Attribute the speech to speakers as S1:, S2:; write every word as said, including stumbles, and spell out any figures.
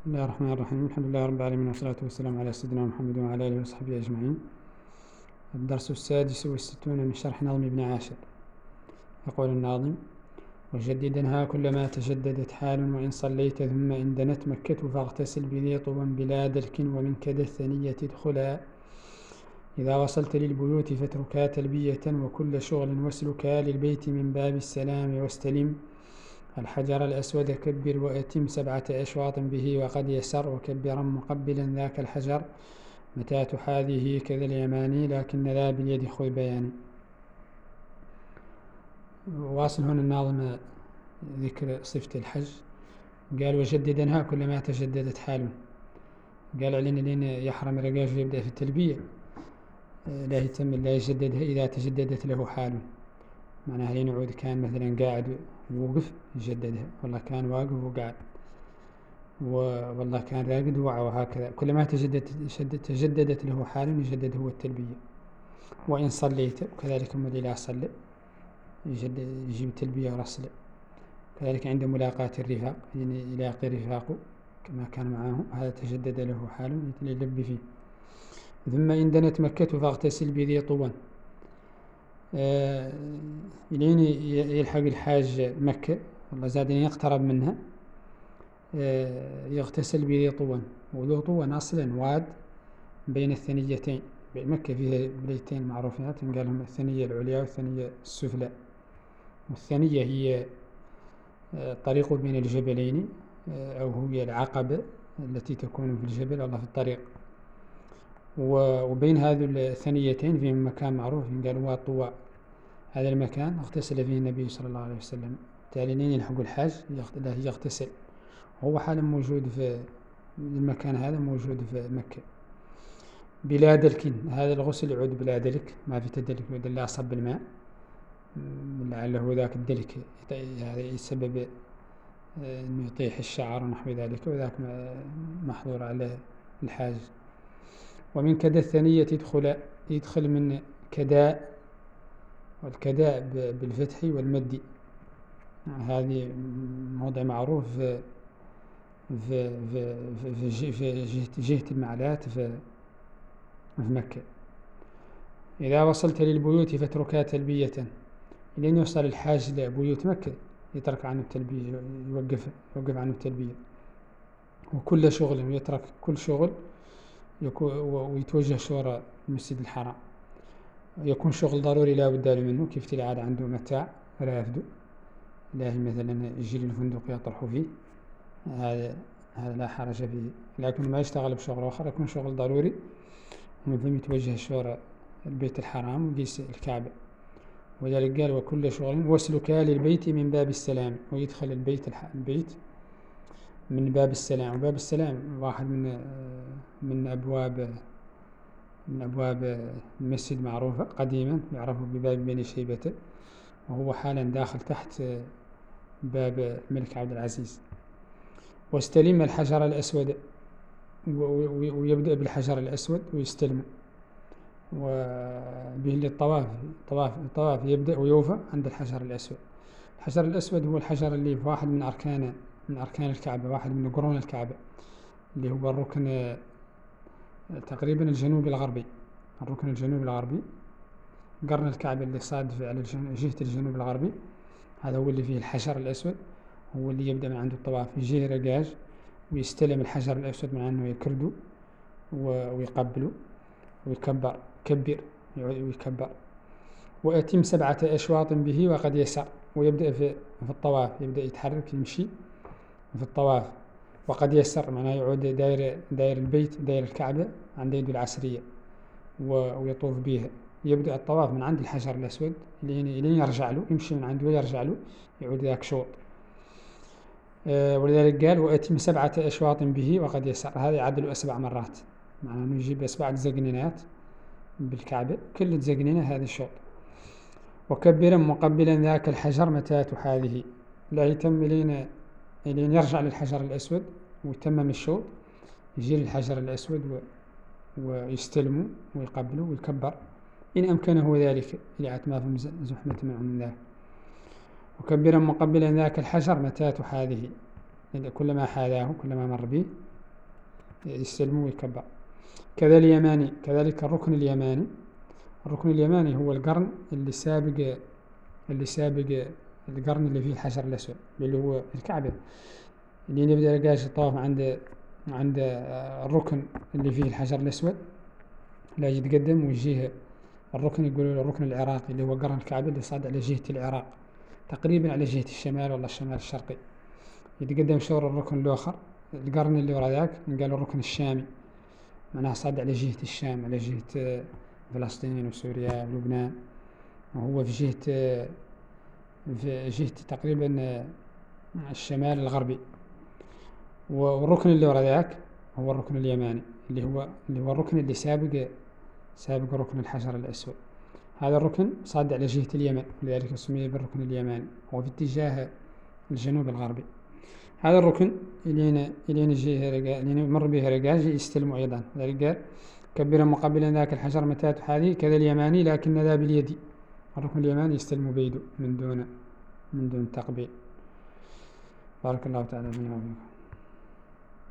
S1: بسم الله الرحمن الرحيم. الحمد لله رب العالمين، والصلاة والسلام على سيدنا محمد وعلى آله وصحبه أجمعين. الدرس السادس والستون من شرح نظم ابن عاشر. يقول الناظم: وجددنها كلما تجددت حال، وإن صليت ثم إن دنت مكة فاغتسل بذي طوى بلا دلك، ومن كدى الثنية ادخلا. إذا وصلت للبيوت فاتركا تلبية، وكل شغل واسلكا للبيت من باب السلام واستلم. الحجر الأسود كبر وأتم سبعة أشواط به وقد يسر، وكبرا مقبلا ذاك الحجر متى تحاذيه كذا اليماني، لكن لا باليد خذ بياني. واصل هنا الناظم ذكر صفة الحج. قال: وجددنها كلما تجددت حال. قال علينا لين يحرم رقاش يبدأ في التلبية لا يتم لا يجددها إذا تجددت له حال. معناها لين يعود كان مثلا قاعد ووقف يجددها، والله كان واقف وقاعد، والله كان راقد ووعى، وهكذا كلما تجددت, تجددت له حال يجدد هو التلبية. وإن صليت وكذلك من لا صلى يجيب التلبية ورسله. كذلك عند ملاقاة الرفاق يعني يلاقي رفاقه كما كان معه، هذا تجدد له حال يلب فيه. ثم إن دنت مكة فاغتسل بذي طوى. آه لين يلحق الحاج مكة، والله زادين يقترب منها، آه يغتسل بذي طوى. وذو طوى أصلا واد بين الثنيتين. مكة فيها بليتين معروفين قال لهم الثنية العليا والثنية السفلى. والثنية هي طريق بين الجبلين، أو هي العقبة التي تكون في الجبل الله في الطريق. وبين هذه الثنيتين فيهم مكان معروف قال هو طوى. هذا المكان اغتسل فيه النبي صلى الله عليه وسلم. بالتالي لين يلحق الحاج يغتسل. هو حالا موجود في المكان هذا، موجود في مكة بلا دلك. هذا الغسل يعود بلا دلك، ما في تدلك، يعود لا صب الماء لعله ذاك الدلك هذا يسبب أنه يطيح الشعر ونحو ذلك، وذاك محظور على الحاج. ومن كدى الثنية يدخل يدخل من كداء، والكداء بالفتح والمد. هذه موضع معروف في في في في, في جهة, جهة المعلات في, في مكة. إذا وصلت للبيوت فاتركا تلبية. لين يوصل الحاج لبيوت مكة يترك عنه التلبية، يوقف يوقف عنه التلبية. وكل شغل يترك كل شغل ويتوجه شورى المسجد الحرام. يكون شغل ضروري لا بد له منه، كيف تلعاد عنده متاع لا يفدو، لا مثلا يجي للفندق يطرح فيه، هذا هذا لا حرج فيه. لكن ما يشتغل بشغل آخر يكون شغل ضروري، ومثل يتوجه شورى البيت الحرام وقيس الكعبة. ولذلك قال: وكل شغل واسلكا للبيت من باب السلام. ويدخل البيت البيت من باب السلام. وباب السلام واحد من من أبواب من أبواب المسجد معروفة قديما، يعرفه بباب بني شيبة، وهو حالا داخل تحت باب الملك عبد العزيز. واستلم الحجر الأسود، ويبدأ بالحجر الأسود ويستلم، وبه للطواف. الطواف الطواف يبدأ ويوفى عند الحجر الأسود. الحجر الأسود هو الحجر اللي واحد من أركان من أركان الكعبة، واحد من قرون الكعبة، اللي هو الركن تقريبا الجنوب الغربي. الركن الجنوب الغربي قرن الكعبة اللي صادف على جهة الجنوب الغربي، هذا هو اللي فيه الحجر الأسود. هو اللي يبدأ من عنده الطواف، يجيه رقاج ويستلم الحجر الأسود من عنه، يكرده ويقبله ويكبر كبر ويكبر. وأتم سبعة أشواط به وقد يسر. ويبدأ في في الطواف، يبدأ يتحرك يمشي في الطواف. وقد يسر معناه يعود داير داير البيت، داير الكعبة عند يده العسرية ويطوف بها. يبدأ الطواف من عند الحجر الأسود لين يرجع له، يمشي من عنده ويرجع له، يعود ذاك شوط. أه ولذلك قال: وأتم سبعة أشواط به وقد يسر. هذا يعدل أسبع مرات، معناه أنه يجيب أسبع زقنينات بالكعبة، كل زقنينة هذا الشوط. وكبرا مقبلا ذاك الحجر متى تحاذيه. لا يتم لين لين يرجع للحجر الأسود ويتمم الشوط، يجي للحجر الأسود و... ويستلمه ويقبله ويكبر إن أمكنه ذلك، لأتما في زحمة من ذاك. وكبرا مقبلا ذاك الحجر متى تحاذيه. كلما حاذاه كلما مر به يستلمه ويكبر. كذا اليماني، كذلك الركن اليماني. الركن اليماني هو القرن اللي سابق اللي سابق القرن اللي فيه الحجر الأسود اللي هو الكعبة، اللي نبدأ لقاش الطواف عند عند الركن اللي فيه الحجر الأسود، لا يتقدم ويجيه الركن يقولوا له الركن العراقي اللي هو قرن الكعبة اللي صاد على جهة العراق، تقريبا على جهة الشمال ولا الشمال الشرقي. يتقدم شور الركن الآخر، القرن اللي ورا ذاك قالوا الركن الشامي، معناها صاد على جهة الشام، على جهة فلسطين وسوريا ولبنان، وهو في جهة في جهة تقريبا الشمال الغربي. والركن اللي ورا ذاك هو الركن اليماني اللي هو اللي هو الركن اللي سابق سابق ركن الحجر الأسود. هذا الركن صاد على جهة اليمن، لذلك سمي بالركن اليماني، هو في اتجاه الجنوب الغربي. هذا الركن إلينا إلينا يجي إلينا يمر به رجاج يستلم أيضا، ذلك قال كبر مقابلا ذاك الحجر متات هذه كذا اليماني لكن ذا باليد. الركن اليماني يستلم بيده من دون من دون تقبيل. بارك الله تعالى فينا وفيكم.